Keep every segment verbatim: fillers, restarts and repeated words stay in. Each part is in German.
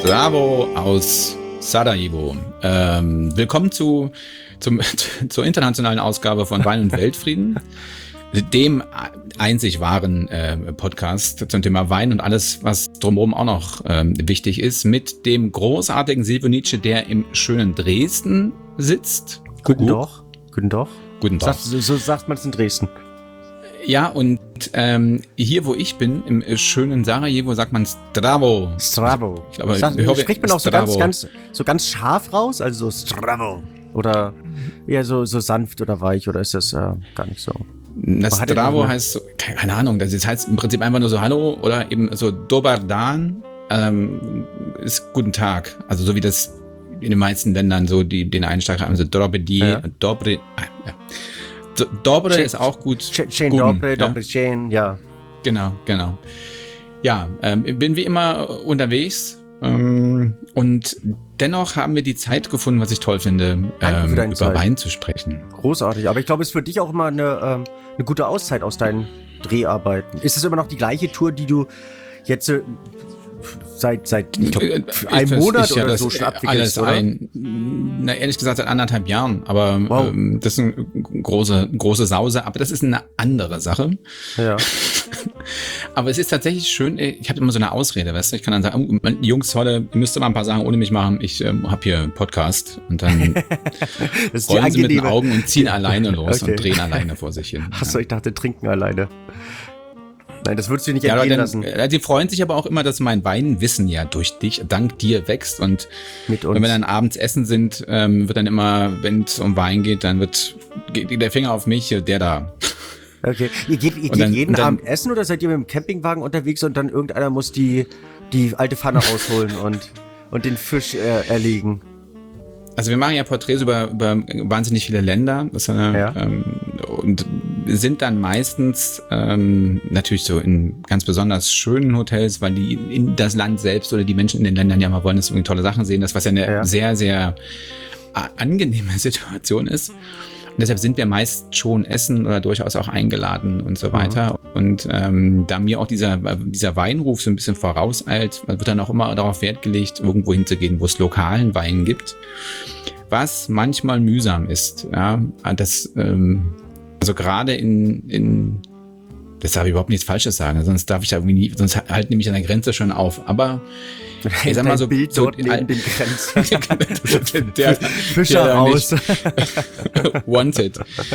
Zdravo aus Sarajevo. Ähm, willkommen zu, zum, zur internationalen Ausgabe von Wein und Weltfrieden, dem einzig wahren äh, Podcast zum Thema Wein und alles, was drumherum auch noch ähm, wichtig ist, mit dem großartigen Silvio Nitzsche, der im schönen Dresden sitzt. Guten Tag. Guten Tag. Guten Tag. So, so sagt man es in Dresden. Ja, und ähm, hier, wo ich bin, im äh, schönen Sarajevo, sagt man Zdravo. Zdravo. Ich glaube, Sag, ich hoffe, spricht man auch so Zdravo. ganz, ganz, so ganz scharf raus? Also so Zdravo. Oder eher so, so sanft oder weich? Oder ist das äh, gar nicht so? Das Man hat ja Zdravo noch eine- heißt, so, keine Ahnung, das heißt im Prinzip einfach nur so Hallo oder eben so Dobar Dan ähm, ist Guten Tag. Also so wie das in den meisten Ländern so die den Einschlag haben, so Dobredi, Ja. Dobre, ah, ja. Do- Dobre Cze- ist auch gut. Ch- Chain Guten, Dobre, ja. Dobre Chain, ja. Genau, genau. Ja, ähm, bin wie immer unterwegs ähm, und dennoch haben wir die Zeit gefunden, was ich toll finde, Danke für ähm, deine über Zeit. Wein zu sprechen. Großartig. Aber ich glaube, es ist für dich auch immer eine, ähm, eine gute Auszeit aus deinen Dreharbeiten. Ist es immer noch die gleiche Tour, die du jetzt äh, seit, seit ich glaub, Äh, einem das Monat ist ja oder das so schon äh, abwickelst, alles oder? ein, na, ehrlich gesagt seit anderthalb Jahren, aber Wow. ähm, das ist eine große, große Sause, aber das ist eine andere Sache. Ja. Aber es ist tatsächlich schön, ich habe immer so eine Ausrede, weißt du, ich kann dann sagen, oh, Jungs, heute, ihr müsst mal ein paar Sachen ohne mich machen, ich ähm, habe hier einen Podcast und dann Das ist die rollen sie mit den angenehme. Augen und ziehen alleine los Okay. und drehen alleine vor sich hin. Achso, ich dachte, trinken alleine. Nein, das würdest du dir nicht Ja, aber entgehen dann, lassen. äh, die freuen sich aber auch immer, dass mein Weinwissen ja durch dich, dank dir wächst. Und Mit uns. wenn wir dann abends essen sind, ähm, wird dann immer, wenn es um Wein geht, dann wird geht der Finger auf mich, der da. Okay. Ihr geht, ihr Und geht dann- jeden und dann- Abend essen oder seid ihr mit dem Campingwagen unterwegs und dann irgendeiner muss die, die alte Pfanne rausholen und, und den Fisch äh, erlegen? Also wir machen ja Porträts über, über wahnsinnig viele Länder. Das ist eine, Ja. ähm, und sind dann meistens ähm, natürlich so in ganz besonders schönen Hotels, weil die in das Land selbst oder die Menschen in den Ländern ja mal wollen, dass sie irgendwie tolle Sachen sehen. Das was ja eine Ja. sehr, sehr a- angenehme Situation ist. Und deshalb sind wir meist schon essen oder durchaus auch eingeladen und so weiter. Und ähm, da mir auch dieser, dieser Weinruf so ein bisschen vorauseilt, wird dann auch immer darauf Wert gelegt, irgendwo hinzugehen, wo es lokalen Wein gibt. Was manchmal mühsam ist. Ja, das, ähm, also gerade in, in, das darf ich überhaupt nichts Falsches sagen, sonst darf ich da irgendwie nie, sonst halt nehme ich an der Grenze schon auf. Aber ich sag mal Dein so, Bild so dort neben den Grenzen. der, Fischer der raus. nicht wanted.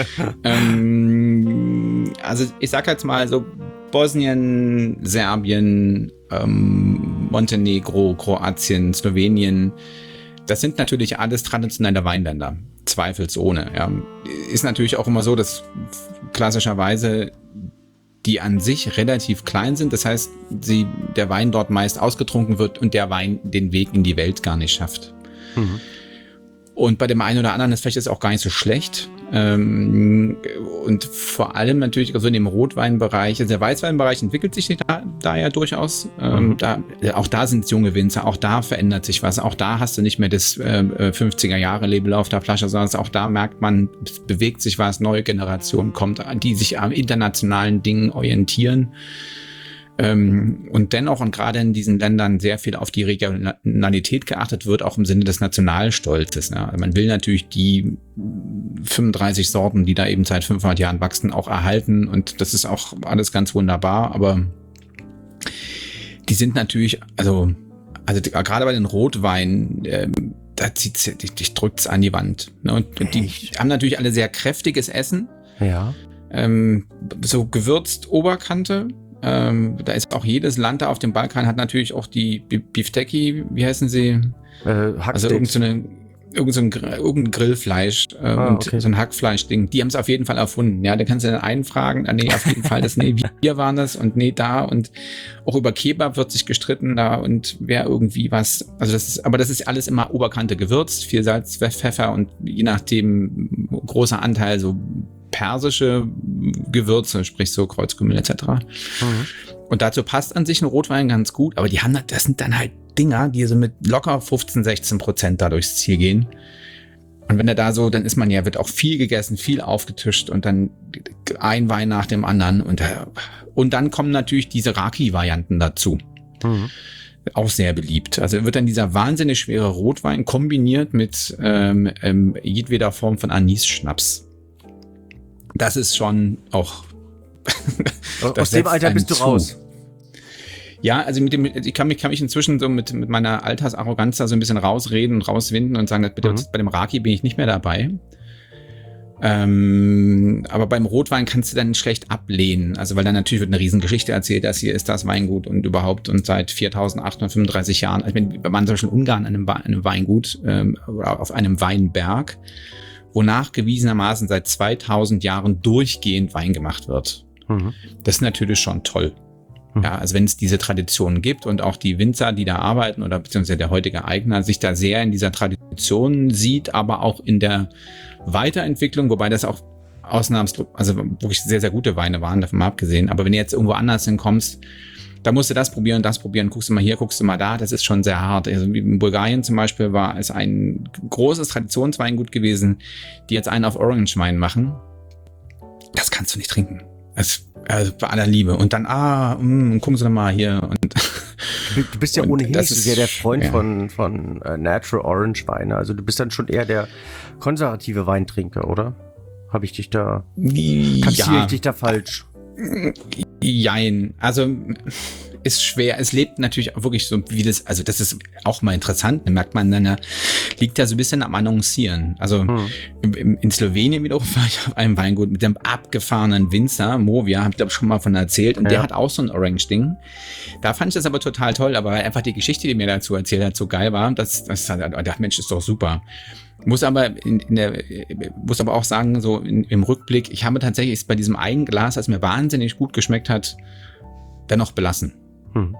ähm, also ich sag jetzt mal so Bosnien, Serbien, ähm, Montenegro, Kroatien, Slowenien. Das sind natürlich alles traditionelle Weinländer, zweifelsohne. Ja. Ist natürlich auch immer so, dass klassischerweise die an sich relativ klein sind. Das heißt, sie, der Wein dort meist ausgetrunken wird und der Wein den Weg in die Welt gar nicht schafft. Mhm. Und bei dem einen oder anderen ist vielleicht das auch gar nicht so schlecht. Ähm, und vor allem natürlich so in dem Rotweinbereich, also der Weißweinbereich entwickelt sich da, da ja durchaus. Ähm, Mhm. da, auch da sind es junge Winzer, auch da verändert sich was. Auch da hast du nicht mehr das äh, fünfziger-Jahre-Label auf der Flasche, sondern auch da merkt man, es bewegt sich was, neue Generation kommt, die sich an internationalen Dingen orientieren. Ähm, und dennoch und gerade in diesen Ländern sehr viel auf die Regionalität geachtet wird, auch im Sinne des Nationalstolzes. Ja. Man will natürlich die fünfunddreißig Sorten, die da eben seit fünfhundert Jahren wachsen, auch erhalten und das ist auch alles ganz wunderbar, aber die sind natürlich, also, also die, gerade bei den Rotweinen, ähm, da zieht's, dich, dich drückt's an die Wand. Ne? Und, und die Echt? haben natürlich alle sehr kräftiges Essen, Ja. ähm, so gewürzt Oberkante. Ähm, da ist auch jedes Land da auf dem Balkan hat natürlich auch die B- Bifteki, wie heißen sie? Äh, Also Hacksteaks. irgend so eine, irgend so ein, Gr- irgendein Grillfleisch äh, Ah, und okay. so ein Hackfleisch-Ding. Die haben es auf jeden Fall erfunden. Ja, da kannst du dann einen fragen, ah, nee, auf jeden Fall das, nee, wir waren das und nee, da und auch über Kebab wird sich gestritten da und wer irgendwie was, also das ist, aber das ist alles immer Oberkante gewürzt, viel Salz, Pfeffer und je nachdem großer Anteil so persische Gewürze, sprich so Kreuzkümmel et cetera. Mhm. Und dazu passt an sich ein Rotwein ganz gut, aber die haben, das sind dann halt Dinger, die so mit locker fünfzehn, sechzehn Prozent da durchs Ziel gehen. Und wenn er da so, dann ist man ja, wird auch viel gegessen, viel aufgetischt und dann ein Wein nach dem anderen. Und, und dann kommen natürlich diese Raki-Varianten dazu. Mhm. auch sehr beliebt. Also wird dann dieser wahnsinnig schwere Rotwein kombiniert mit ähm, ähm, jedweder Form von Anis-Schnaps. Das ist schon auch... Aus dem Alter bist du zu. raus. Ja, also mit dem, ich kann mich, kann mich inzwischen so mit, mit meiner Altersarroganz da so ein bisschen rausreden und rauswinden und sagen, dass bitte, mhm. bei dem Raki bin ich nicht mehr dabei. Ähm, aber beim Rotwein kannst du dann schlecht ablehnen. Also, weil dann natürlich wird eine Riesengeschichte erzählt, das hier ist das Weingut und überhaupt und seit viertausendachthundertfünfunddreißig Jahren. Also, ich bin, man zum Beispiel in Ungarn an einem, einem Weingut, ähm, oder auf einem Weinberg, wo nachgewiesenermaßen seit zweitausend Jahren durchgehend Wein gemacht wird. Mhm. Das ist natürlich schon toll. Ja, also wenn es diese Tradition gibt und auch die Winzer, die da arbeiten oder beziehungsweise der heutige Eigner sich da sehr in dieser Tradition sieht, aber auch in der Weiterentwicklung, wobei das auch ausnahmslos, also wirklich sehr, sehr gute Weine waren, davon mal abgesehen. Aber wenn du jetzt irgendwo anders hinkommst, da musst du das probieren, das probieren, guckst du mal hier, guckst du mal da, das ist schon sehr hart. Also wie in Bulgarien zum Beispiel war es ein großes Traditionsweingut gewesen, die jetzt einen auf Orange-Wein machen. Das kannst du nicht trinken. Das, also bei aller Liebe. Und dann, ah, mh, gucken Sie doch mal hier. Und du, du bist ja ohnehin nicht so sehr der Freund ja. von, von uh, Natural Orange Weine. Also du bist dann schon eher der konservative Weintrinker, oder? Habe ich dich da, kassiere ich dich da falsch? Jein. Also ist schwer. Es lebt natürlich auch wirklich so, wie das, also das ist auch mal interessant, da merkt man dann, liegt da so ein bisschen am Annoncieren. Also hm. in, in Slowenien wiederum war ich auf einem Weingut mit dem abgefahrenen Winzer, Movia, hab ich glaube schon mal von erzählt, und ja. der hat auch so ein Orange-Ding. Da fand ich das aber total toll, aber einfach die Geschichte, die mir dazu erzählt hat, so geil war, das, das hat, der Mensch ist doch super. Muss aber in, in der, muss aber auch sagen, so in, im Rückblick, ich habe tatsächlich bei diesem einen Glas, das mir wahnsinnig gut geschmeckt hat, dennoch belassen. Hm.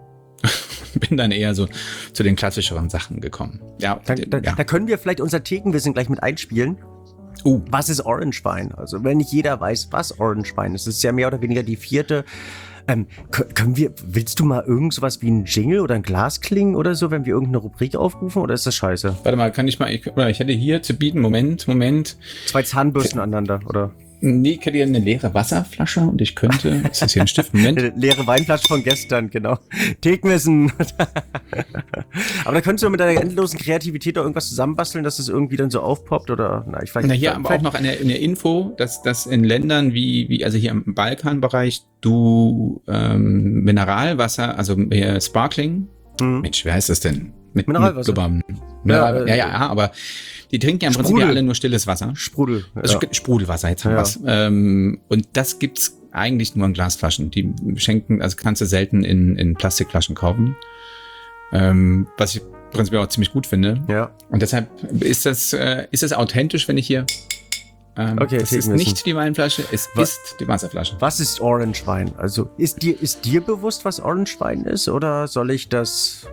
Bin dann eher so zu den klassischeren Sachen gekommen. Ja, da, da, ja. da können wir vielleicht unser Thekenwissen gleich mit einspielen. Uh. Was ist Orange Wein? Also wenn nicht jeder weiß, was Orange Wein ist, ist ja mehr oder weniger die vierte. Ähm, können wir, willst du mal irgend sowas wie ein Jingle oder ein Glas klingen oder so, wenn wir irgendeine Rubrik aufrufen, oder ist das scheiße? Warte mal, kann ich mal, ich, ich hätte hier zu bieten, Moment, Moment. Zwei Zahnbürsten aneinander, oder? Nee, ich hätte hier eine leere Wasserflasche und ich könnte, ist das hier ein Stift? Moment. Eine leere Weinflasche von gestern, genau. Thekenwissen. Aber da könntest du mit deiner endlosen Kreativität auch irgendwas zusammenbasteln, dass es irgendwie dann so aufpoppt, oder? Na, ich weiß Na, hier aber auch noch eine, eine Info, dass, dass in Ländern wie, wie, also hier im Balkanbereich, du ähm, Mineralwasser, also hier Sparkling, mhm. Mensch, wer heißt das denn? Mit Mineralwasser. Mit Mineral, ja, ja, ja, aber die trinken ja im Sprudel. Prinzip ja alle nur stilles Wasser. Sprudel. Ja. Also Sprudelwasser, jetzt haben wir was. Ähm, und das gibt's eigentlich nur in Glasflaschen. Die schenken, also kannst du selten in, in Plastikflaschen kaufen. Ähm, was ich prinzipiell auch ziemlich gut finde. Ja. Und deshalb ist das, äh, ist das authentisch, wenn ich hier. Ähm, okay, das ist nicht die Weinflasche, es was, ist die Wasserflasche. Was ist Orange Wein? Also ist dir, ist dir bewusst, was Orange Wein ist, oder soll ich das?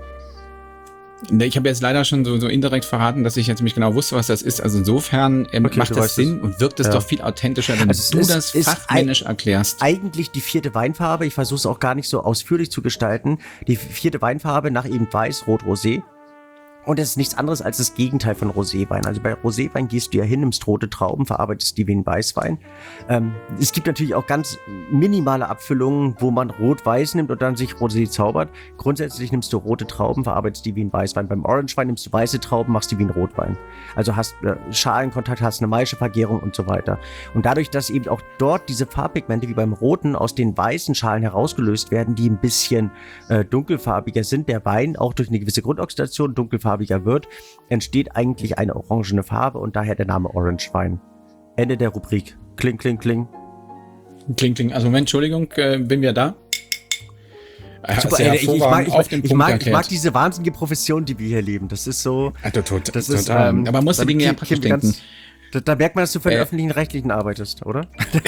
Ich habe jetzt leider schon so, so indirekt verraten, dass ich jetzt nicht genau wusste, was das ist. Also insofern ähm, okay, macht das Sinn das. Und wirkt es ja. doch viel authentischer, wenn also du ist, das fachmännisch erklärst. Eigentlich die vierte Weinfarbe, ich versuche es auch gar nicht so ausführlich zu gestalten, die vierte Weinfarbe nach eben Weiß, Rot, Rosé. Und es ist nichts anderes als das Gegenteil von Roséwein. Also bei Roséwein gehst du ja hin, nimmst rote Trauben, verarbeitest die wie ein Weißwein. Ähm, es gibt natürlich auch ganz minimale Abfüllungen, wo man Rot-Weiß nimmt und dann sich Rosé zaubert. Grundsätzlich nimmst du rote Trauben, verarbeitest die wie ein Weißwein. Beim Orangewein nimmst du weiße Trauben, machst die wie ein Rotwein. Also hast äh, Schalenkontakt, hast eine Maischevergärung und so weiter. Und dadurch, dass eben auch dort diese Farbpigmente wie beim Roten aus den weißen Schalen herausgelöst werden, die ein bisschen äh, dunkelfarbiger sind, der Wein auch durch eine gewisse Grundoxidation dunkelfarbiger wird, entsteht eigentlich eine orangene Farbe und daher der Name Orange Wein. Ende der Rubrik. Kling, kling, kling. Kling, kling. Also Moment, Entschuldigung, äh, bin wir da? Super, ey, ich, ich, mag, ich, mag, ich, mag, ich mag diese wahnsinnige Profession, die wir hier leben. Das ist so... Ja, total, das total. Ist, ähm, aber man muss die Dinge ja praktisch denken. Da, da merkt man, dass du für den äh, öffentlichen Rechtlichen arbeitest, oder?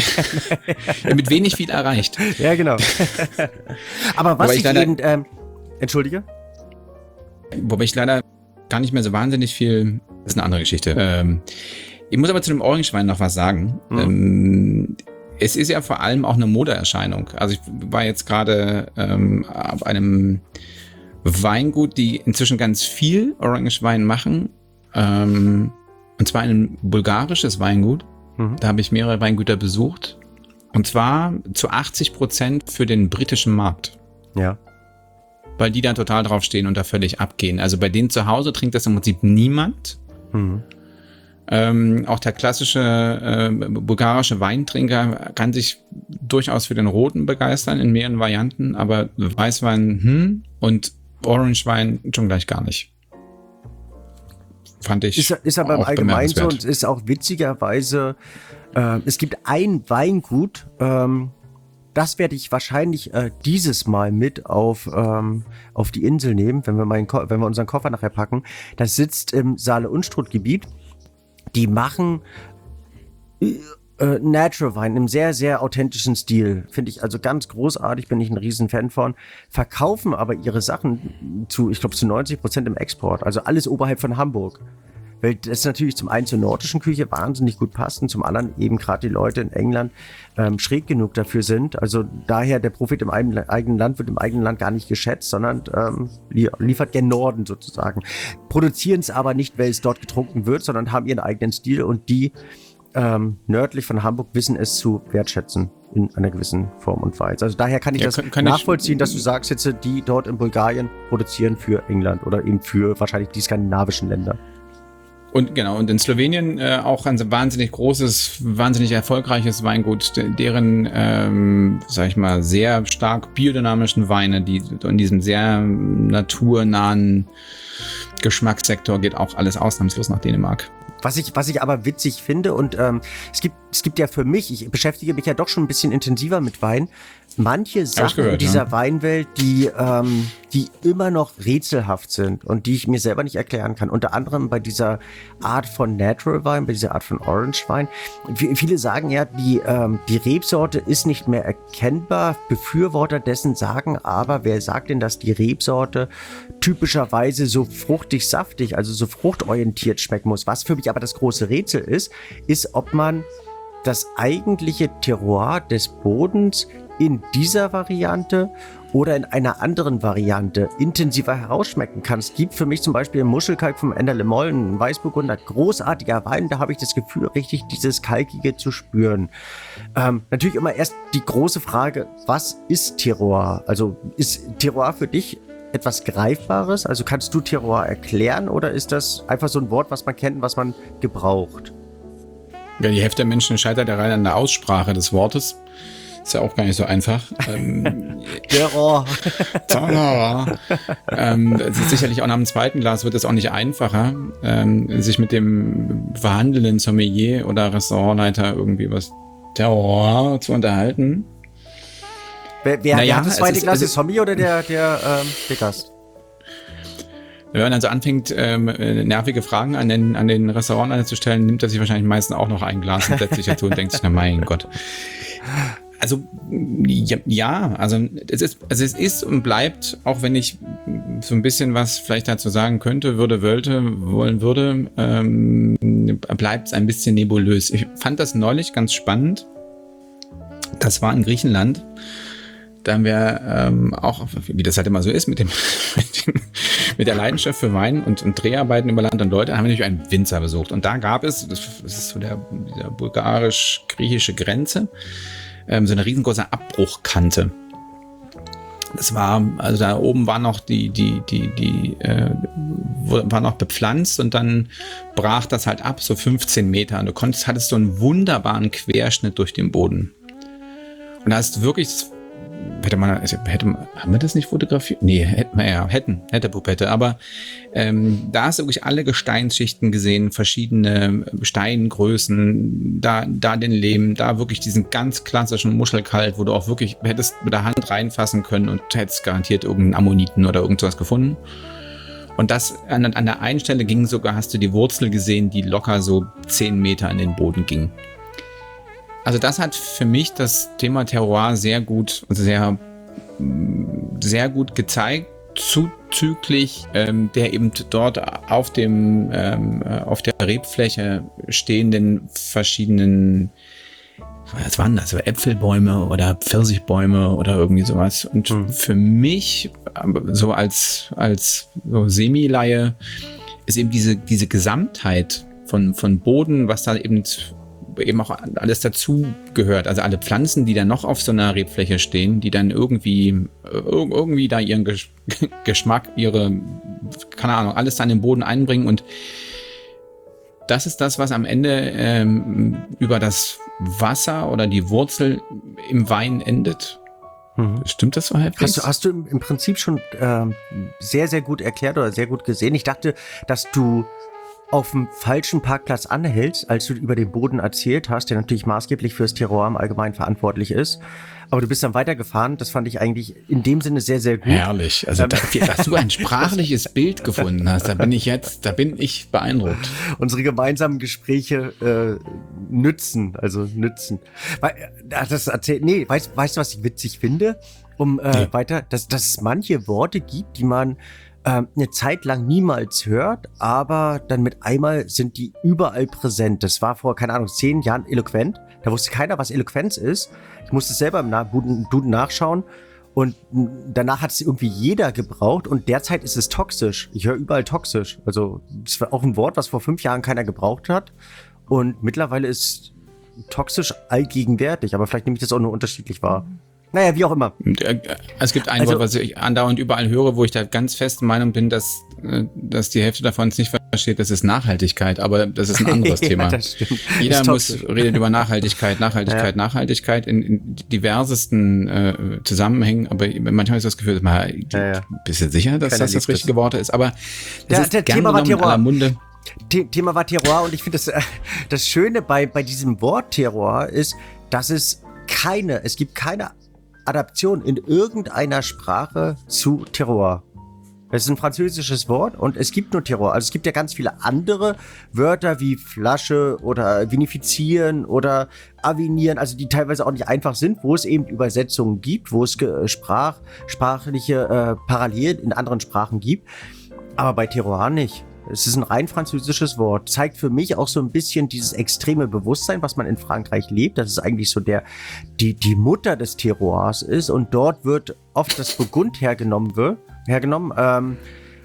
Mit wenig viel erreicht. Ja, genau. aber was aber ich, ich leider, eben... Ähm, entschuldige? Wobei ich leider gar nicht mehr so wahnsinnig viel... Das ist eine andere Geschichte. Ähm, ich muss aber zu dem Orangewein noch was sagen. Mhm. Ähm, es ist ja vor allem auch eine Modeerscheinung. Also ich war jetzt gerade ähm, auf einem Weingut, die inzwischen ganz viel Orangewein machen. Ähm, und zwar ein bulgarisches Weingut. Mhm. Da habe ich mehrere Weingüter besucht. Und zwar zu achtzig Prozent für den britischen Markt. Ja. weil die da total drauf stehen und da völlig abgehen. Also bei denen zu Hause trinkt das im Prinzip niemand. Mhm. Ähm, auch der klassische äh, bulgarische Weintrinker kann sich durchaus für den Roten begeistern in mehreren Varianten, aber Weißwein hm, und Orangewein schon gleich gar nicht. Fand ich. Ist, ist aber im Allgemeinen so und ist auch witzigerweise, äh, es gibt ein Weingut, ähm, das werde ich wahrscheinlich äh, dieses Mal mit auf, ähm, auf die Insel nehmen, wenn wir, meinen Ko- wenn wir unseren Koffer nachher packen. Das sitzt im Saale-Unstrut-Gebiet. Die machen äh, Natural Wein im sehr, sehr authentischen Stil. Finde ich also ganz großartig, bin ich ein riesen Fan von. Verkaufen aber ihre Sachen zu, ich glaube, zu neunzig Prozent im Export. Also alles oberhalb von Hamburg. Weil das natürlich zum einen zur nordischen Küche wahnsinnig gut passt und zum anderen eben gerade die Leute in England ähm, schräg genug dafür sind. Also daher der Profit im eigenen Land wird im eigenen Land gar nicht geschätzt, sondern ähm, liefert gen Norden sozusagen. Produzieren es aber nicht, weil es dort getrunken wird, sondern haben ihren eigenen Stil und die ähm, nördlich von Hamburg wissen es zu wertschätzen in einer gewissen Form und Weise. Also daher kann ich ja, das kann, kann nachvollziehen, ich, dass du sagst jetzt, die dort in Bulgarien produzieren für England oder eben für wahrscheinlich die skandinavischen Länder. Und genau, und in Slowenien äh, auch ein wahnsinnig großes, wahnsinnig erfolgreiches Weingut, deren, ähm, sag ich mal, sehr stark biodynamischen Weine, die in diesem sehr naturnahen Geschmackssektor geht auch alles ausnahmslos nach Dänemark. Was ich, was ich aber witzig finde und ähm, es gibt, es gibt ja für mich, ich beschäftige mich ja doch schon ein bisschen intensiver mit Wein, manche Sachen gehört, in dieser ja. Weinwelt, die, ähm, die immer noch rätselhaft sind und die ich mir selber nicht erklären kann. Unter anderem bei dieser Art von Natural Wein, bei dieser Art von Orange Wein. Viele sagen ja, die, ähm, die Rebsorte ist nicht mehr erkennbar. Befürworter dessen sagen aber, wer sagt denn, dass die Rebsorte typischerweise so fruchtig, saftig, also so fruchtorientiert schmecken muss? Was für mich aber das große Rätsel ist, ist, ob man das eigentliche Terroir des Bodens in dieser Variante oder in einer anderen Variante intensiver herausschmecken kann. Es gibt für mich zum Beispiel im Muschelkalk vom Enderle Moll, ein Weißburgunder, großartiger Wein, da habe ich das Gefühl, richtig dieses Kalkige zu spüren. Ähm, natürlich immer erst die große Frage, was ist Terroir? Also ist Terroir für dich etwas Greifbares? Also kannst du Terroir erklären oder ist das einfach so ein Wort, was man kennt und was man gebraucht? Ja, die Hälfte der Menschen scheitert ja rein an der Aussprache des Wortes. Ist ja auch gar nicht so einfach. ähm, Terror. Terror. ähm, sicherlich auch nach dem zweiten Glas wird es auch nicht einfacher, ähm, sich mit dem verhandelnden Sommelier oder Restaurantleiter irgendwie was Terror zu unterhalten. Wer, wer, naja, wer hat das zweite Glas, der Sommelier oder der, der, ähm, der Gast? Wenn man also anfängt, ähm, nervige Fragen an den, an den Restaurantleiter zu stellen, nimmt er sich wahrscheinlich meistens auch noch ein Glas und setzt sich dazu und denkt sich, na mein Gott. Also ja, ja, also es ist, also es ist und bleibt, auch wenn ich so ein bisschen was vielleicht dazu sagen könnte, würde, wollte, wollen würde, ähm, bleibt es ein bisschen nebulös. Ich fand das neulich ganz spannend. Das war in Griechenland. Da haben wir ähm, auch, wie das halt immer so ist, mit dem, mit, dem, mit der Leidenschaft für Wein und, und Dreharbeiten über Land und Leute, haben wir natürlich einen Winzer besucht. Und da gab es, das ist so der, der bulgarisch-griechische Grenze, ähm, so eine riesengroße Abbruchkante. Das war, also da oben war noch die, die, die, die, äh, war noch bepflanzt und dann brach das halt ab, so fünfzehn Meter. Und du konntest, hattest so einen wunderbaren Querschnitt durch den Boden. Und da hast du wirklich, hätte man, hätte man, haben wir das nicht fotografiert? Nee, hätten wir ja, hätten, hätte Pupette. Aber ähm, da hast du wirklich alle Gesteinsschichten gesehen, verschiedene Steingrößen, da, da den Lehm, da wirklich diesen ganz klassischen Muschelkalk, wo du auch wirklich hättest mit der Hand reinfassen können und hättest garantiert irgendeinen Ammoniten oder irgend sowas gefunden. Und das an, an der einen Stelle ging sogar, hast du die Wurzel gesehen, die locker so zehn Meter in den Boden ging. Also das hat für mich das Thema Terroir sehr gut, sehr, sehr gut gezeigt, zuzüglich ähm, der eben dort auf dem, ähm, auf der Rebfläche stehenden verschiedenen, was waren das, so Äpfelbäume oder Pfirsichbäume oder irgendwie sowas. Und mhm. für mich, so als, als so Semi-Laie, ist eben diese, diese Gesamtheit von, von Boden, was da eben eben auch alles dazu gehört. Also alle Pflanzen, die dann noch auf so einer Rebfläche stehen, die dann irgendwie, irgendwie da ihren Gesch- Geschmack, ihre, keine Ahnung, alles dann in den Boden einbringen. Und das ist das, was am Ende ähm, über das Wasser oder die Wurzel im Wein endet. Mhm. Stimmt das so halbwegs? Hast du, hast du im, im Prinzip schon ähm, sehr, sehr gut erklärt oder sehr gut gesehen. Ich dachte, dass du auf dem falschen Parkplatz anhältst, als du über den Boden erzählt hast, der natürlich maßgeblich fürs Terroir im Allgemeinen verantwortlich ist. Aber du bist dann weitergefahren. Das fand ich eigentlich in dem Sinne sehr, sehr gut. Herrlich. Also, dass, dass du ein sprachliches Bild gefunden hast, da bin ich jetzt, da bin ich beeindruckt. Unsere gemeinsamen Gespräche äh, nützen, also nützen. Weil, äh, das erzählt, nee, weißt, weißt du, was ich witzig finde? Um äh, nee. weiter, dass, dass es manche Worte gibt, die man ähm, eine Zeit lang niemals hört, aber dann mit einmal sind die überall präsent. Das war vor, keine Ahnung, zehn Jahren eloquent. Da wusste keiner, was Eloquenz ist. Ich musste es selber im Duden nachschauen und danach hat es irgendwie jeder gebraucht und derzeit ist es toxisch. Ich höre überall toxisch. Also das war auch ein Wort, was vor fünf Jahren keiner gebraucht hat und mittlerweile ist toxisch allgegenwärtig, aber vielleicht nehme ich das auch nur unterschiedlich wahr. Naja, wie auch immer. Es gibt ein also, Wort, was ich andauernd überall höre, wo ich da ganz feste Meinung bin, dass, dass die Hälfte davon es nicht versteht, das ist Nachhaltigkeit, aber das ist ein anderes ja, Thema. Das stimmt. Jeder das muss redet über Nachhaltigkeit, Nachhaltigkeit, ja. Nachhaltigkeit in, in diversesten äh, Zusammenhängen, aber manchmal habe ich das Gefühl, mal, ja, ja. bist du sicher, dass Keiner das das richtige das. Wort ist? Aber das ja, ist der gern Thema genommen in aller Munde. The- Thema war Terroir und ich finde das, äh, das Schöne bei, bei diesem Wort Terroir ist, dass es keine, es gibt keine Adaption in irgendeiner Sprache zu Terroir. Das ist ein französisches Wort und es gibt nur Terroir. Also es gibt ja ganz viele andere Wörter wie Flasche oder vinifizieren oder avinieren, also die teilweise auch nicht einfach sind, wo es eben Übersetzungen gibt, wo es äh, Sprach, sprachliche äh, Parallelen in anderen Sprachen gibt. Aber bei Terroir nicht. Es ist ein rein französisches Wort. Zeigt für mich auch so ein bisschen dieses extreme Bewusstsein, was man in Frankreich lebt. Das ist eigentlich so der, die, die Mutter des Terroirs ist. Und dort wird oft das Burgund hergenommen wird, hergenommen. Ähm,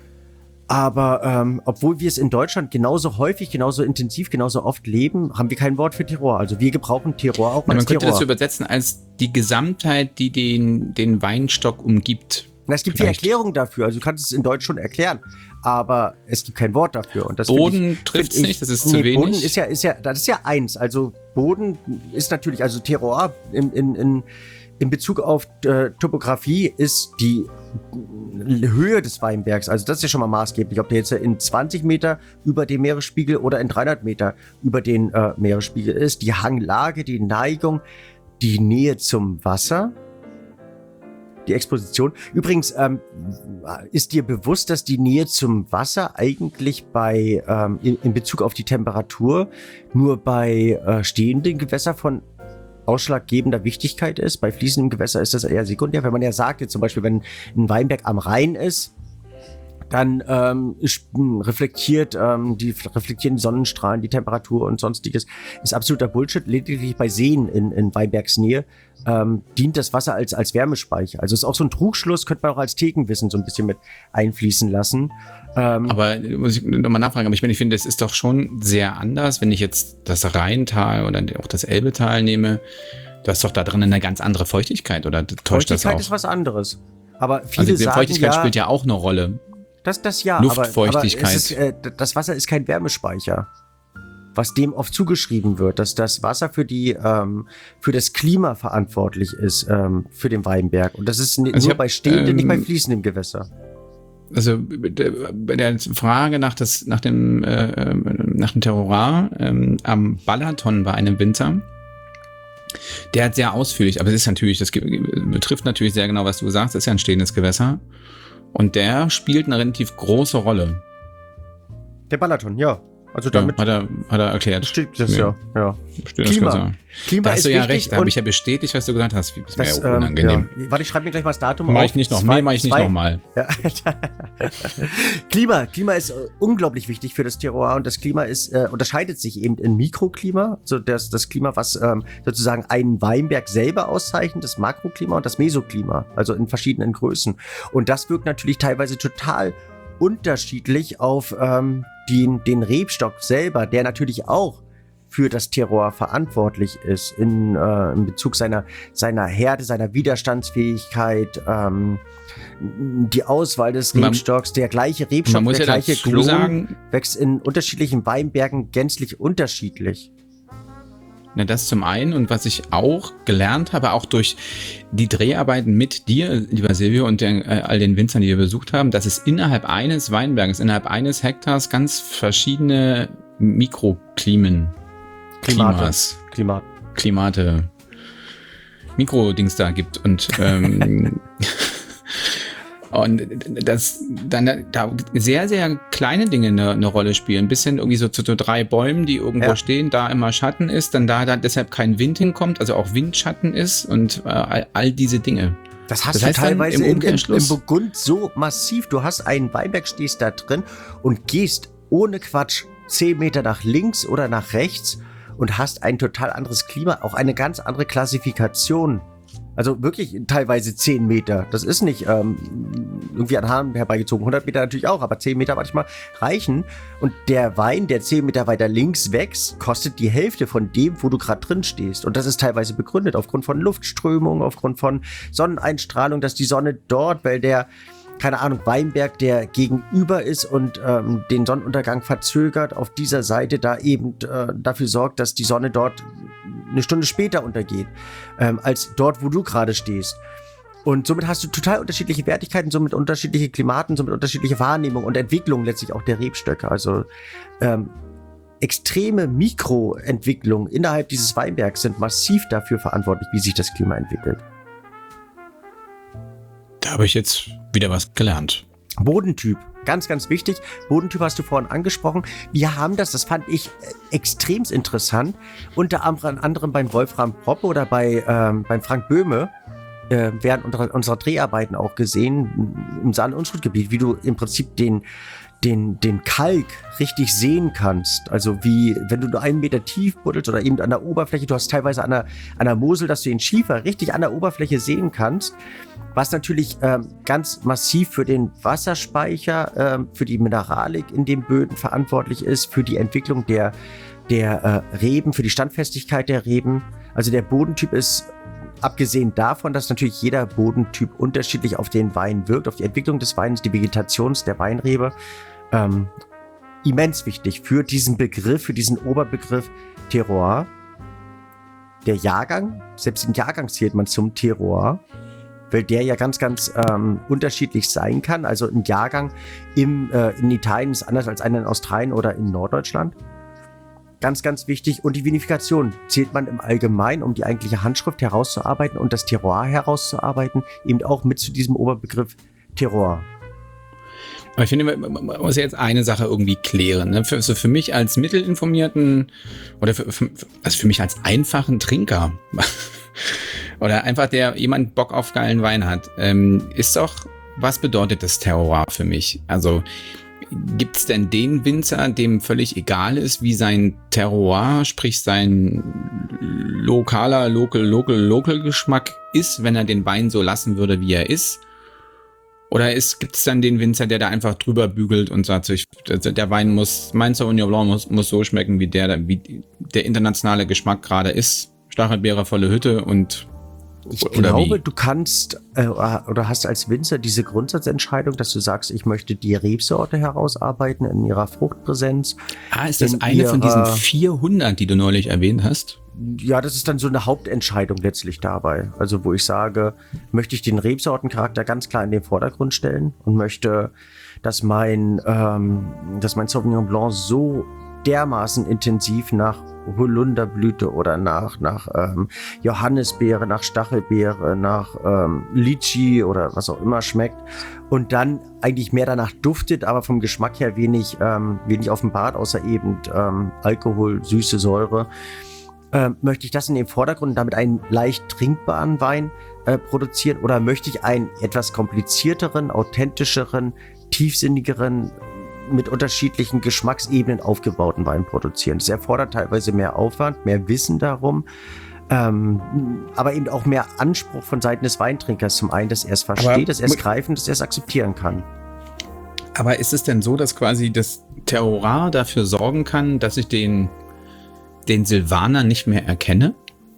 aber ähm, obwohl wir es in Deutschland genauso häufig, genauso intensiv, genauso oft leben, haben wir kein Wort für Terroir. Also wir gebrauchen Terroir auch als Terroir. Man könnte das übersetzen als die Gesamtheit, die den, den Weinstock umgibt. Na, es gibt Vielleicht. die Erklärung dafür. Also du kannst es in Deutsch schon erklären. Aber es gibt kein Wort dafür. Und das Boden trifft es nicht, das ist nee, zu wenig. Boden ist ja, ist ja, das ist ja eins. Also Boden ist natürlich, also Terroir in, in, in, in Bezug auf äh, Topografie ist die Höhe des Weinbergs. Also das ist ja schon mal maßgeblich, ob der jetzt in zwanzig Meter über dem Meeresspiegel oder in dreihundert Meter über den äh, Meeresspiegel ist. Die Hanglage, die Neigung, die Nähe zum Wasser. Die Exposition. Übrigens, ähm, ist dir bewusst, dass die Nähe zum Wasser eigentlich bei ähm, in, in Bezug auf die Temperatur nur bei äh, stehenden Gewässern von ausschlaggebender Wichtigkeit ist? Bei fließendem Gewässer ist das eher sekundär. Wenn man ja sagt, jetzt zum Beispiel, wenn ein Weinberg am Rhein ist, dann ähm, reflektiert ähm, die reflektieren die Sonnenstrahlen, die Temperatur und sonstiges. Ist absoluter Bullshit. Lediglich bei Seen in, in Weinbergsnähe ähm, dient das Wasser als als Wärmespeicher. Also ist auch so ein Trugschluss, könnte man auch als Thekenwissen so ein bisschen mit einfließen lassen. Ähm, aber muss ich nochmal nachfragen, aber ich meine, ich finde, es ist doch schon sehr anders, wenn ich jetzt das Rheintal oder auch das Elbetal nehme. Da ist doch da drin eine ganz andere Feuchtigkeit, oder täuscht das auch? Feuchtigkeit ist was anderes. Aber viele also die sagen, Feuchtigkeit ja, spielt ja auch eine Rolle. Das, das ja, Luftfeuchtigkeit. aber, aber es ist, äh, das Wasser ist kein Wärmespeicher, was dem oft zugeschrieben wird, dass das Wasser für die ähm, für das Klima verantwortlich ist ähm, für den Weinberg und das ist n- also nur hab, bei stehendem, ähm, nicht bei fließendem Gewässer. Also bei der Frage nach das nach dem äh, nach dem Terroir ähm, am Balaton bei einem Winzer. Der hat sehr ausführlich, aber es ist natürlich, das betrifft natürlich sehr genau, was du sagst, das ist ja ein stehendes Gewässer. Und der spielt eine relativ große Rolle. Der Balaton, ja. Also damit ja, hat er hat er erklärt. Steht das ja. ja. Steht Klima. Das Klima da hast ist du ja wichtig recht. Da habe ich ja bestätigt, was du gesagt hast. Das ist mir das, ja unangenehm. Ähm, ja. Warte, ich schreibe mir gleich mal das Datum mach auf. Ich nicht noch, zwei, nee, mach ich nicht nochmal. Ja. Klima. Klima ist äh, unglaublich wichtig für das Terroir und das Klima ist äh, unterscheidet sich eben in Mikroklima, also das, das Klima, was ähm, sozusagen einen Weinberg selber auszeichnet, das Makroklima und das Mesoklima, also in verschiedenen Größen. Und das wirkt natürlich teilweise total unterschiedlich auf ähm, den, den Rebstock selber, der natürlich auch für das Terroir verantwortlich ist, in, äh, in Bezug seiner, seiner Härte, seiner Widerstandsfähigkeit, ähm, die Auswahl des Rebstocks, der gleiche Rebstock, der ja gleiche Klon sagen, wächst in unterschiedlichen Weinbergen gänzlich unterschiedlich. Na, das zum einen, und was ich auch gelernt habe, auch durch die Dreharbeiten mit dir, lieber Silvio, und den, äh, all den Winzern, die wir besucht haben, dass es innerhalb eines Weinberges, innerhalb eines Hektars ganz verschiedene Mikroklimen, Klimate. Klimas, Klimat. Klimate, Mikrodings da gibt und ähm, und dass dann da sehr, sehr kleine Dinge eine, eine Rolle spielen. Bis hin irgendwie so zu, zu drei Bäumen, die irgendwo ja. stehen, da immer Schatten ist, dann da, da deshalb kein Wind hinkommt, also auch Windschatten ist und äh, all, all diese Dinge. Das hast das du heißt teilweise im, im, im, im Burgund so massiv. Du hast einen Weinberg, stehst da drin und gehst ohne Quatsch zehn Meter nach links oder nach rechts und hast ein total anderes Klima, auch eine ganz andere Klassifikation. Also wirklich teilweise zehn Meter. Das ist nicht ähm, irgendwie an Haaren herbeigezogen. hundert Meter natürlich auch, aber zehn Meter manchmal reichen. Und der Wein, der zehn Meter weiter links wächst, kostet die Hälfte von dem, wo du gerade drin stehst. Und das ist teilweise begründet aufgrund von Luftströmung, aufgrund von Sonneneinstrahlung, dass die Sonne dort, weil der, keine Ahnung, Weinberg, der gegenüber ist und ähm, den Sonnenuntergang verzögert, auf dieser Seite da eben äh, dafür sorgt, dass die Sonne dort eine Stunde später untergeht, ähm, als dort, wo du gerade stehst. Und somit hast du total unterschiedliche Wertigkeiten, somit unterschiedliche Klimaten, somit unterschiedliche Wahrnehmung und Entwicklung letztlich auch der Rebstöcke. Also ähm, extreme Mikroentwicklungen innerhalb dieses Weinbergs sind massiv dafür verantwortlich, wie sich das Klima entwickelt. Da habe ich jetzt wieder was gelernt. Bodentyp, ganz, ganz wichtig. Bodentyp hast du vorhin angesprochen. Wir haben das, das fand ich extrem interessant, unter anderem beim Wolfram Proppe oder bei, ähm, beim Frank Böhme, äh, während unserer, unserer Dreharbeiten auch gesehen, im Saal- und Schuttgebiet, wie du im Prinzip den, den, den Kalk richtig sehen kannst. Also wie, wenn du nur einen Meter tief buddelst oder eben an der Oberfläche, du hast teilweise an der, an der Mosel, dass du den Schiefer richtig an der Oberfläche sehen kannst. Was natürlich ähm, ganz massiv für den Wasserspeicher, ähm, für die Mineralik in den Böden verantwortlich ist, für die Entwicklung der, der äh, Reben, für die Standfestigkeit der Reben. Also der Bodentyp ist, abgesehen davon, dass natürlich jeder Bodentyp unterschiedlich auf den Wein wirkt, auf die Entwicklung des Weins, die Vegetations der Weinrebe, ähm, immens wichtig für diesen Begriff, für diesen Oberbegriff Terroir. Der Jahrgang, selbst den Jahrgang zählt man zum Terroir, weil der ja ganz, ganz ähm, unterschiedlich sein kann. Also ein Jahrgang im, äh, in Italien ist anders als einer in Australien oder in Norddeutschland. Ganz, ganz wichtig. Und die Vinifikation zählt man im Allgemeinen, um die eigentliche Handschrift herauszuarbeiten und das Terroir herauszuarbeiten, eben auch mit zu diesem Oberbegriff Terroir. Aber ich finde, man muss jetzt eine Sache irgendwie klären. Ne? Für, also für mich als mittelinformierten oder für, für, also für mich als einfachen Trinker oder einfach der jemand Bock auf geilen Wein hat, ähm, ist doch, was bedeutet das Terroir für mich? Also gibt es denn den Winzer, dem völlig egal ist, wie sein Terroir, sprich sein lokaler, local, local, local Geschmack ist, wenn er den Wein so lassen würde, wie er ist? Oder gibt es dann den Winzer, der da einfach drüber bügelt und sagt, ich, der Wein muss, mein Sauvignon Blanc muss, muss so schmecken, wie der, wie der internationale Geschmack gerade ist? Stachelbeere, volle Hütte und Ich oder glaube, wie? du kannst äh, oder hast als Winzer diese Grundsatzentscheidung, dass du sagst, ich möchte die Rebsorte herausarbeiten in ihrer Fruchtpräsenz. Ah, ist das in eine ihrer, von diesen vierhundert, die du neulich erwähnt hast? Ja, das ist dann so eine Hauptentscheidung letztlich dabei. Also wo ich sage, möchte ich den Rebsortencharakter ganz klar in den Vordergrund stellen und möchte, dass mein, ähm, dass mein Sauvignon Blanc so dermaßen intensiv nach Holunderblüte oder nach, nach ähm, Johannisbeere, nach Stachelbeere, nach ähm, Litchi oder was auch immer schmeckt und dann eigentlich mehr danach duftet, aber vom Geschmack her wenig, ähm, wenig offenbart, außer eben ähm, Alkohol, süße Säure, äh, möchte ich das in den Vordergrund und damit einen leicht trinkbaren Wein äh, produzieren oder möchte ich einen etwas komplizierteren, authentischeren, tiefsinnigeren, mit unterschiedlichen Geschmacksebenen aufgebauten Wein produzieren. Das erfordert teilweise mehr Aufwand, mehr Wissen darum, ähm, aber eben auch mehr Anspruch von Seiten des Weintrinkers. Zum einen, dass er es versteht, aber, dass er es greifen, dass er es akzeptieren kann. Aber ist es denn so, dass quasi das Terroir dafür sorgen kann, dass ich den, den Silvaner nicht mehr erkenne?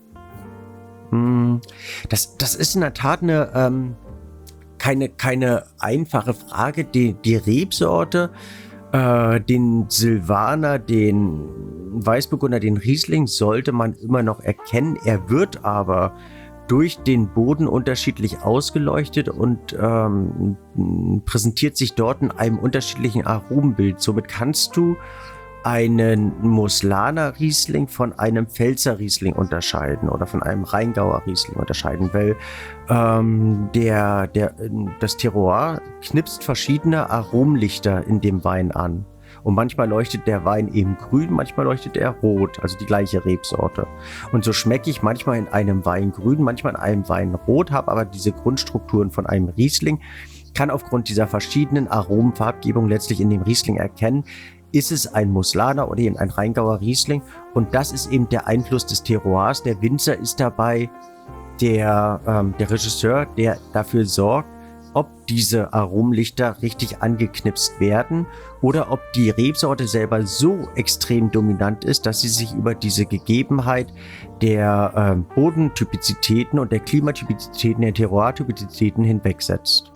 Das, das ist in der Tat eine, ähm, keine, keine einfache Frage. Die, die Rebsorte, äh, den Silvaner, den Weißburgunder, den Riesling sollte man immer noch erkennen. Er wird aber durch den Boden unterschiedlich ausgeleuchtet und ähm, präsentiert sich dort in einem unterschiedlichen Aromenbild. Somit kannst du einen Moslaner Riesling von einem Pfälzer Riesling unterscheiden oder von einem Rheingauer Riesling unterscheiden, weil ähm, der, der, das Terroir knipst verschiedene Aromlichter in dem Wein an. Und manchmal leuchtet der Wein eben grün, manchmal leuchtet er rot, also die gleiche Rebsorte. Und so schmecke ich manchmal in einem Wein grün, manchmal in einem Wein rot, habe aber diese Grundstrukturen von einem Riesling, kann aufgrund dieser verschiedenen Aromenfarbgebung letztlich in dem Riesling erkennen, ist es ein Moslaner oder eben ein Rheingauer Riesling? Und das ist eben der Einfluss des Terroirs. Der Winzer ist dabei der, ähm, der Regisseur, der dafür sorgt, ob diese Aromenlichter richtig angeknipst werden oder ob die Rebsorte selber so extrem dominant ist, dass sie sich über diese Gegebenheit der ähm, Bodentypizitäten und der Klimatypizitäten, der Terroirtypizitäten hinwegsetzt.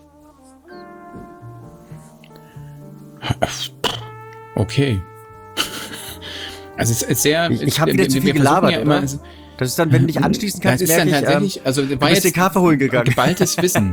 Okay. Also es ist sehr... Ich, ich habe wieder zu viel gelabert, ja immer, also, das ist dann, wenn du dich anschließen kannst, das ist dann ich, tatsächlich, ähm, also du war bist jetzt den Kaffee holen gegangen. Geballtes Wissen.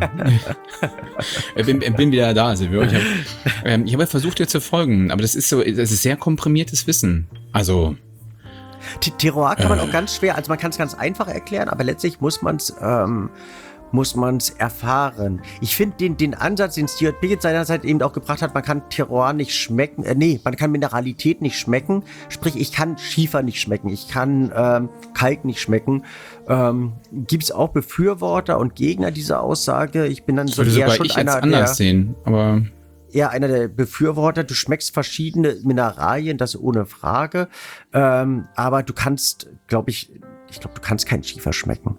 Ich bin, bin wieder da, Silvio. Ich habe ähm, ich hab versucht, dir zu folgen, aber das ist so, das ist sehr komprimiertes Wissen. Also... Terroir kann man äh, auch ganz schwer, also man kann es ganz einfach erklären, aber letztlich muss man es ähm, muss man es erfahren. Ich finde den, den Ansatz, den Stuart Piggott seinerzeit eben auch gebracht hat, man kann Terroir nicht schmecken, äh, nee, man kann Mineralität nicht schmecken, sprich, ich kann Schiefer nicht schmecken, ich kann ähm, Kalk nicht schmecken. Ähm, Gibt es auch Befürworter und Gegner dieser Aussage? Ich bin dann so eher schon ich einer jetzt anders der... sehen, aber... eher einer der Befürworter. Du schmeckst verschiedene Mineralien, das ohne Frage. Ähm, aber du kannst, glaube ich, ich glaube, du kannst keinen Schiefer schmecken.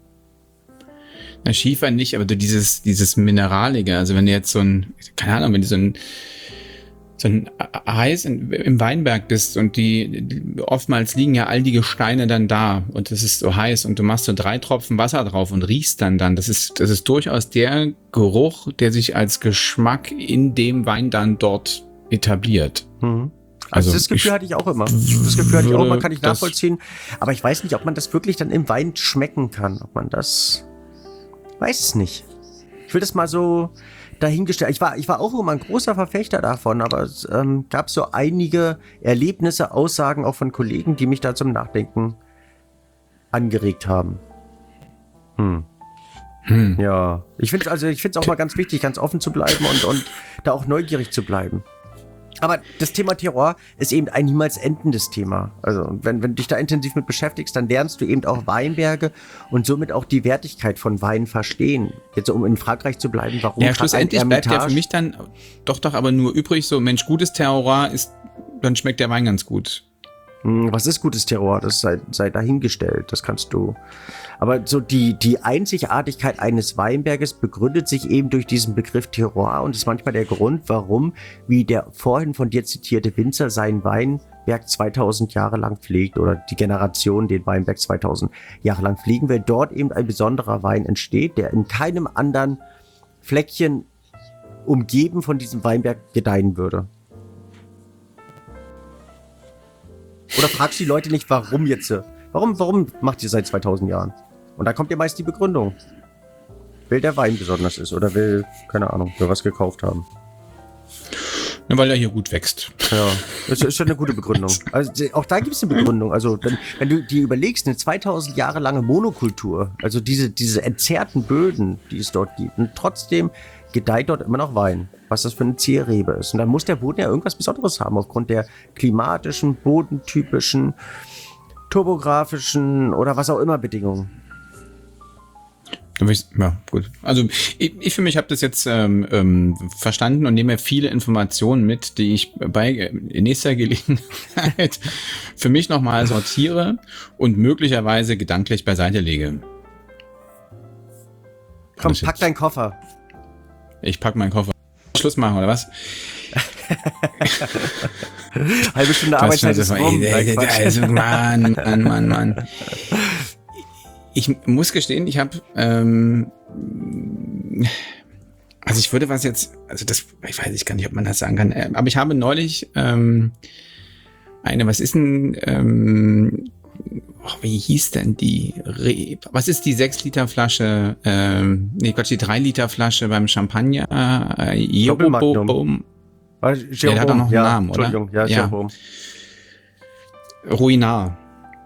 Na, Schiefer nicht, aber du dieses, dieses Mineralige, also wenn du jetzt so ein, keine Ahnung, wenn du so ein, so ein Heiß in, im Weinberg bist und die, die, oftmals liegen ja all die Gesteine dann da und es ist so heiß und du machst so drei Tropfen Wasser drauf und riechst dann dann, das ist, das ist durchaus der Geruch, der sich als Geschmack in dem Wein dann dort etabliert. Mhm. Also, also das Gefühl hatte ich auch immer. Das Gefühl hatte ich auch immer, kann ich nachvollziehen. Aber ich weiß nicht, ob man das wirklich dann im Wein schmecken kann. Ob man das... Weiß es nicht. Ich will das mal so dahingestellt. Ich war, ich war auch immer ein großer Verfechter davon, aber es ähm, gab so einige Erlebnisse, Aussagen auch von Kollegen, die mich da zum Nachdenken angeregt haben. Hm. Hm. Ja. Ich finde es also, ich finde es auch mal ganz wichtig, ganz offen zu bleiben und, und da auch neugierig zu bleiben. Aber das Thema Terroir ist eben ein niemals endendes Thema. Also wenn, wenn du dich da intensiv mit beschäftigst, dann lernst du eben auch Weinberge und somit auch die Wertigkeit von Weinen verstehen. Jetzt um in Frankreich zu bleiben, warum... Ja, schlussendlich bleibt ja für mich dann doch doch aber nur übrig, so Mensch, gutes Terroir ist, dann schmeckt der Wein ganz gut. Was ist gutes Terroir? Das sei, sei dahingestellt. Das kannst du... Aber so die, die Einzigartigkeit eines Weinberges begründet sich eben durch diesen Begriff Terroir und ist manchmal der Grund, warum, wie der vorhin von dir zitierte Winzer seinen Weinberg zweitausend Jahre lang pflegt oder die Generation den Weinberg zweitausend Jahre lang pflegen, weil dort eben ein besonderer Wein entsteht, der in keinem anderen Fleckchen umgeben von diesem Weinberg gedeihen würde. Oder fragst du die Leute nicht, warum jetzt? Warum, warum macht ihr seit zweitausend Jahren? Und da kommt ja meist die Begründung. Weil der Wein besonders ist oder will, keine Ahnung, wir was gekauft haben. Ja, weil er hier gut wächst. Ja, das ist schon eine gute Begründung. Also auch da gibt es eine Begründung. Also wenn, wenn du dir überlegst, eine zweitausend Jahre lange Monokultur, also diese, diese entzerrten Böden, die es dort gibt, und trotzdem gedeiht dort immer noch Wein, was das für eine zähe Rebe ist. Und dann muss der Boden ja irgendwas Besonderes haben, aufgrund der klimatischen, bodentypischen, topografischen oder was auch immer Bedingungen. Ja, gut. Also ich, ich für mich habe das jetzt ähm, ähm, verstanden und nehme viele Informationen mit, die ich bei nächster Gelegenheit für mich nochmal sortiere und möglicherweise gedanklich beiseite lege. Komm, pack deinen Koffer. Ich pack meinen Koffer. Schluss machen, oder was? Halbe Stunde Arbeitszeit ist rum. Also, Mann, Mann, Mann, Mann. Ich muss gestehen, ich habe, ähm, also ich würde was jetzt, also das, ich weiß ich gar nicht, ob man das sagen kann, äh, aber ich habe neulich ähm, eine, was ist denn, ähm, oh, wie hieß denn die, Re, was ist die sechs Liter Flasche, ähm, nee Gott, die drei Liter Flasche beim Champagner, äh, Doppelmagnum. Ja, der hat doch noch einen ja, Namen, oder? Entschuldigung, ja, ja. Ruinart.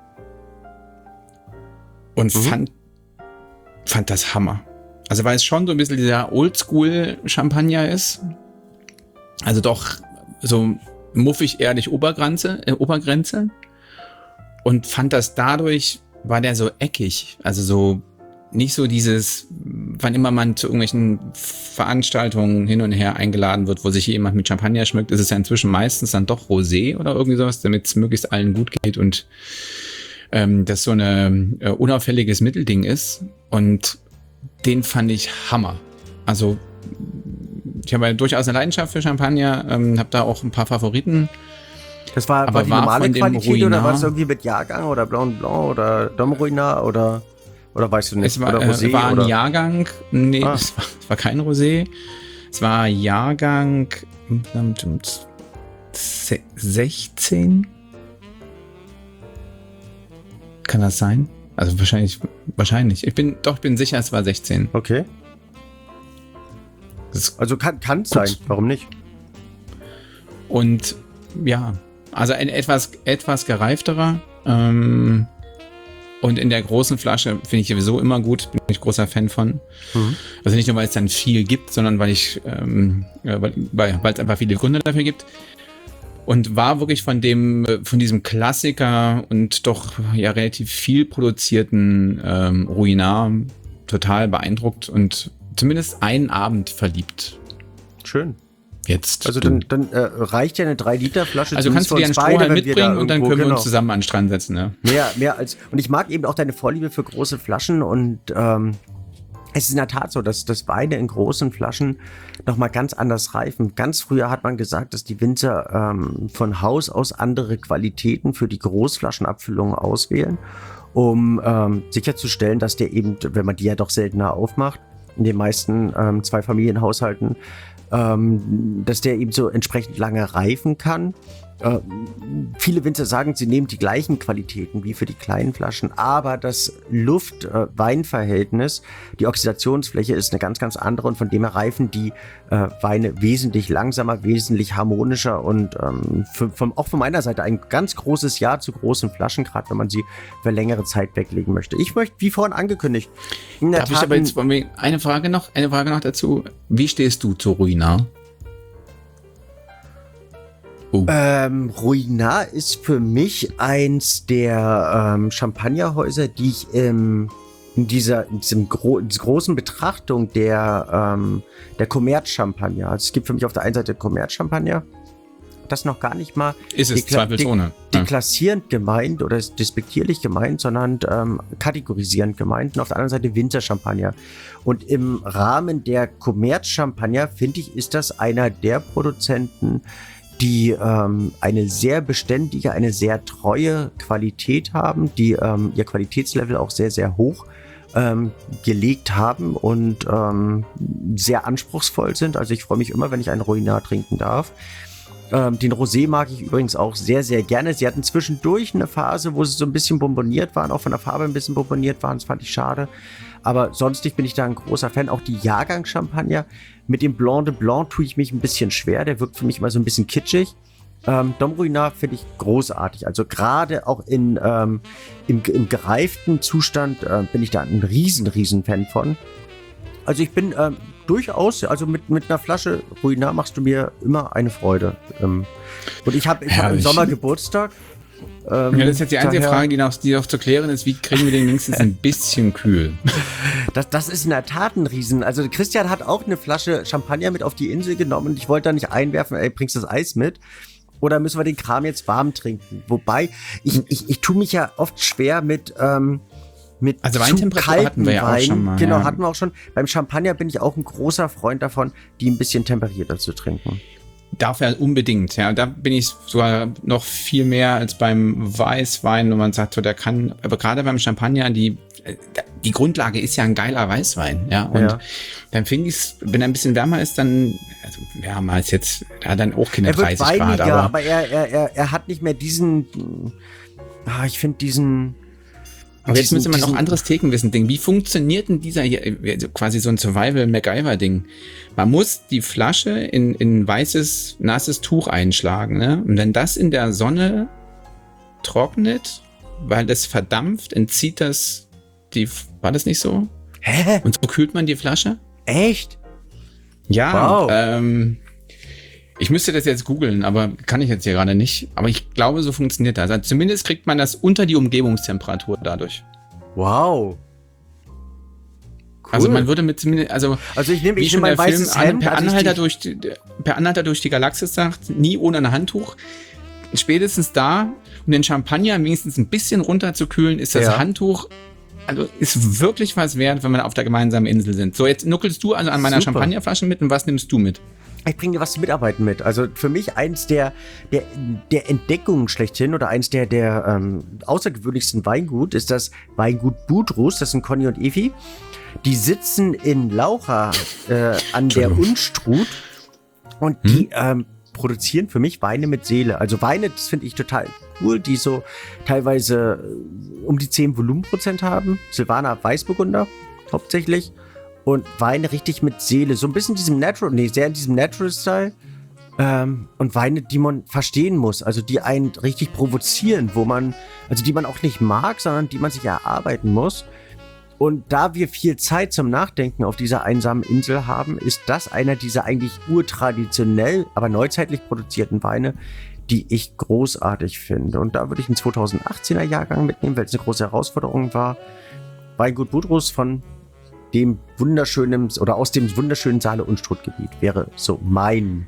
Und Mhm. fand, fand das Hammer. Also weil es schon so ein bisschen dieser Oldschool-Champagner ist. Also doch so muffig ehrlich Obergrenze, äh, Obergrenze. Und fand das dadurch, war der so eckig. Also so nicht so dieses, wann immer man zu irgendwelchen Veranstaltungen hin und her eingeladen wird, wo sich jemand mit Champagner schmückt, ist es ja inzwischen meistens dann doch Rosé oder irgendwie sowas, damit es möglichst allen gut geht und ähm, das so ein äh, unauffälliges Mittelding ist. Und den fand ich Hammer. Also ich habe ja durchaus eine Leidenschaft für Champagner, ähm, habe da auch ein paar Favoriten. Das war, Aber war die war normale von dem Qualität Ruinart- oder war es irgendwie mit Jahrgang oder Blanc Blanc oder Dom Ruinart oder, oder weißt du nicht? Es war, oder äh, Rosé war ein oder? Jahrgang, nee, Ah. es, war, es war kein Rosé. Es war Jahrgang se- sechzehn. Kann das sein? Also wahrscheinlich, wahrscheinlich. Ich bin, doch, ich bin sicher, es war sechzehn. Okay. Das, Also kann kann es sein, warum nicht? und ja, also ein etwas, etwas gereifterer. Ähm, und in der großen Flasche finde ich sowieso immer gut, bin ich großer Fan von. Mhm. Also nicht nur, weil es dann viel gibt, sondern weil ich, ähm, ja, weil, weil weil es einfach viele Gründe dafür gibt. Und war wirklich von dem, von diesem Klassiker und doch ja relativ viel produzierten ähm, Ruinart total beeindruckt und zumindest einen Abend verliebt. Schön. Jetzt. Also dann, dann äh, reicht ja eine drei Liter Flasche. also kannst du dir einen zumindest für uns beide, Strohhalm wenn wir da mitbringen und dann irgendwo- können wir genau. uns zusammen an den Strand setzen. Ne? Mehr, mehr als. Und ich mag eben auch deine Vorliebe für große Flaschen und ähm, es ist in der Tat so, dass, dass Weine in großen Flaschen nochmal ganz anders reifen. Ganz früher hat man gesagt, dass die Winzer ähm, von Haus aus andere Qualitäten für die Großflaschenabfüllung auswählen, um ähm, sicherzustellen, dass der eben, wenn man die ja doch seltener aufmacht, in den meisten ähm, Zweifamilienhaushalten, ähm, dass der eben so entsprechend lange reifen kann. Äh, viele Winzer sagen, sie nehmen die gleichen Qualitäten wie für die kleinen Flaschen, aber das Luft-Wein-Verhältnis, die Oxidationsfläche ist eine ganz, ganz andere und von dem her reifen die äh, Weine wesentlich langsamer, wesentlich harmonischer und ähm, für, von, auch von meiner Seite ein ganz großes Ja zu großen Flaschen, gerade wenn man sie für längere Zeit weglegen möchte. Ich möchte, wie vorhin angekündigt, in der Darf ich Tat aber jetzt von mir eine Frage noch, eine Frage noch dazu. Wie stehst du zu Ruinart? Oh. Ähm, Ruinart ist für mich eins der ähm, Champagnerhäuser, die ich ähm, in dieser in diesem gro in dieser großen Betrachtung der ähm, der Kommerz-Champagner. Also es gibt für mich auf der einen Seite Kommerz-Champagner, das noch gar nicht mal Ist es dekla- zweifelsohne. Ja. deklassierend gemeint oder despektierlich gemeint, sondern ähm, kategorisierend gemeint und auf der anderen Seite Winzer-Champagner. Und im Rahmen der Kommerz-Champagner, finde ich, ist das einer der Produzenten, die ähm, eine sehr beständige, eine sehr treue Qualität haben, die ähm, ihr Qualitätslevel auch sehr, sehr hoch ähm, gelegt haben und ähm, sehr anspruchsvoll sind. Also ich freue mich immer, wenn ich einen Ruinart trinken darf. Ähm, den Rosé mag ich übrigens auch sehr, sehr gerne. Sie hatten zwischendurch eine Phase, wo sie so ein bisschen bonboniert waren, auch von der Farbe ein bisschen bonboniert waren. Das fand ich schade. Aber sonstig bin ich da ein großer Fan. Auch die Jahrgang-Champagner. Mit dem Blanc de Blanc tue ich mich ein bisschen schwer. Der wirkt für mich immer so ein bisschen kitschig. Ähm, Dom Ruinart finde ich großartig. Also gerade auch in, ähm, im, im gereiften Zustand äh, bin ich da ein riesen, riesen Fan von. Also ich bin ähm, durchaus, also mit, mit einer Flasche Ruinart machst du mir immer eine Freude. Ähm, und ich habe ich hab im Herrlich. Sommer Geburtstag. Ähm, Ja, das ist jetzt die einzige daher- Frage, die noch, die noch zu klären ist, wie kriegen wir den wenigstens ein bisschen kühl? Das, das ist in der Tat ein Riesen. Also Christian hat auch eine Flasche Champagner mit auf die Insel genommen und ich wollte da nicht einwerfen, ey, bringst du das Eis mit? Oder müssen wir den Kram jetzt warm trinken? Wobei, ich, ich, ich tue mich ja oft schwer mit, ähm, mit Also zu Weintemperatur kalten hatten wir ja auch Wein. schon mal, Genau, ja. hatten wir auch schon. Beim Champagner bin ich auch ein großer Freund davon, die ein bisschen temperierter zu trinken. Darf er unbedingt, ja. Da bin ich sogar noch viel mehr als beim Weißwein, wo man sagt, so, der kann, aber gerade beim Champagner, die, die Grundlage ist ja ein geiler Weißwein, ja. Und ja. dann finde ich es, wenn er ein bisschen wärmer ist, dann, also wärmer als jetzt, da hat dann auch keine er wird dreißig weiniger, Grad, aber, aber er, er, er, er hat nicht mehr diesen, ah, ich finde diesen, Aber jetzt müsste man noch anderes Thekenwissen denken. Wie funktioniert denn dieser hier, quasi so ein Survival-MacGyver-Ding? Man muss die Flasche in, in weißes, nasses Tuch einschlagen, ne? Und wenn das in der Sonne trocknet, weil das verdampft, entzieht das die, war das nicht so? Hä? Und so kühlt man die Flasche? Echt? Ja, wow. ähm, ich müsste das jetzt googeln, aber kann ich jetzt hier gerade nicht. Aber ich glaube, so funktioniert das. Also zumindest kriegt man das unter die Umgebungstemperatur dadurch. Wow. Cool. Also man würde mit zumindest, also, also ich nehme wie ich schon nehm der mein Film weißes Hemd, per als ich Anhalter, die- durch die, per Anhalter durch die Galaxis sagt, nie ohne ein Handtuch. Spätestens da, um den Champagner wenigstens ein bisschen runterzukühlen, ist das Ja. Handtuch, also ist wirklich was wert, wenn wir auf der gemeinsamen Insel sind. So, jetzt nuckelst du also an meiner Super. Champagnerflasche mit und was nimmst du mit? Ich bringe dir was zum Mitarbeiten mit. Also für mich eins der, der, der Entdeckungen schlechthin oder eins der, der ähm, außergewöhnlichsten Weingut ist das Weingut Budrus. Das sind Conny und Evi. Die sitzen in Laucha äh, an der Unstrut und Hm? die ähm, produzieren für mich Weine mit Seele. Also Weine, das finde ich total cool, die so teilweise äh, um die zehn Volumenprozent haben. Silvaner Weißburgunder hauptsächlich. Und Weine richtig mit Seele. So ein bisschen diesem Natural, nee, sehr in diesem Natural-Style. Ähm, und Weine, die man verstehen muss. Also die einen richtig provozieren, wo man, also die man auch nicht mag, sondern die man sich erarbeiten muss. Und da wir viel Zeit zum Nachdenken auf dieser einsamen Insel haben, ist das einer dieser eigentlich urtraditionell, aber neuzeitlich produzierten Weine, die ich großartig finde. Und da würde ich einen zweitausendachtzehner Jahrgang mitnehmen, weil es eine große Herausforderung war. Weingut Budrus von dem wunderschönen oder aus dem wunderschönen Saale-Unstrut-Gebiet wäre so mein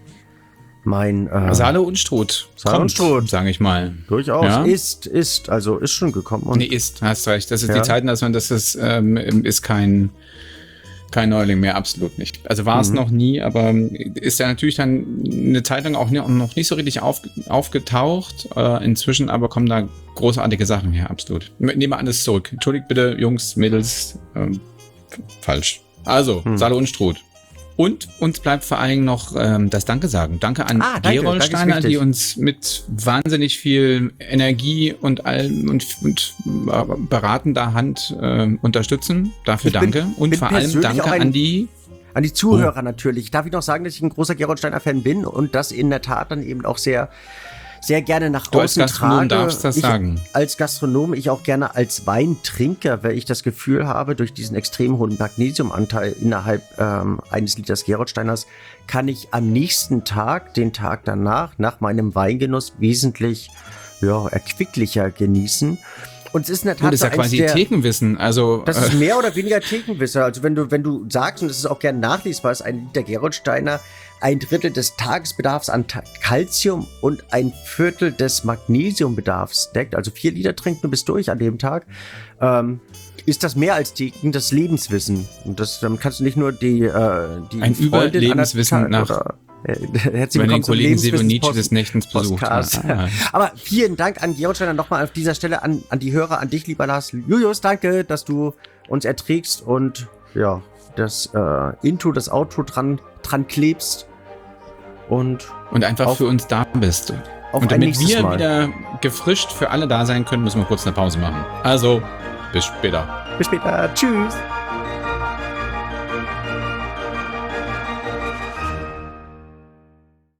mein äh, Saale und Stroh. Saale und Stroh. Sage ich mal. durchaus Ja. ist ist also ist schon gekommen und Nee, ist, hast recht. Das ist Ja. die Zeiten, dass man das ist, ähm, ist kein, kein Neuling mehr, absolut nicht. Also war es Mhm. noch nie, aber ist ja natürlich dann eine Zeit lang auch noch nicht so richtig auf, aufgetaucht. Äh, inzwischen aber kommen da großartige Sachen her, absolut. Nehme alles zurück. Entschuldigt bitte, Jungs, Mädels, ähm, falsch. Also, Hm. Saale und Stroh. Und uns bleibt vor allen Dingen noch ähm, das Danke sagen. Danke an Ah, danke, Gerold danke ist Steiner, wichtig. die uns mit wahnsinnig viel Energie und allem und, und äh, beratender Hand äh, unterstützen. Dafür Ich bin- danke. Und bin vor allem persönlich danke auch ein- an die. an die Zuhörer natürlich. Darf ich noch sagen, dass ich ein großer Gerold Steiner Fan bin und das in der Tat dann eben auch sehr sehr gerne nach Du als außen Gastronom trage. darfst das ich, sagen. Als Gastronom, ich auch gerne als Weintrinker, weil ich das Gefühl habe, durch diesen extrem hohen Magnesiumanteil innerhalb ähm, eines Liters Geroldsteiners kann ich am nächsten Tag, den Tag danach, nach meinem Weingenuss wesentlich ja, erquicklicher genießen. Und es ist in der Tat Oh, das ist so ja eins quasi der, Thekenwissen. Also, das äh, ist mehr oder weniger Thekenwissen. Also wenn du, wenn du sagst, und das ist auch gerne nachlesbar, ist ein Liter Geroldsteiner ein Drittel des Tagesbedarfs an Ta- Calcium und ein Viertel des Magnesiumbedarfs deckt, also vier Liter trinkt du bis durch an dem Tag, ähm, ist das mehr als Theken, das Lebenswissen. Und das, damit kannst du nicht nur die, äh, die Ein Freundin Überlebenswissen an der- nach- oder, äh, herzlich wenn den willkommen zum Kollegen Silvio Nietzsche Lebenswissenspost- des Nächtens besucht. Podcast. Ah, Aber vielen Dank an Gerold Steiner nochmal auf dieser Stelle an, an die Hörer, an dich, lieber Lars. Julius, danke, dass du uns erträgst und ja, das äh, Intro, das Outro dran, dran klebst. Und und einfach Auf- für uns da bist. auf Und ein damit nächstes wir Mal. wieder gefrischt für alle da sein können, müssen wir kurz eine Pause machen. Also, bis später. Bis später. Tschüss.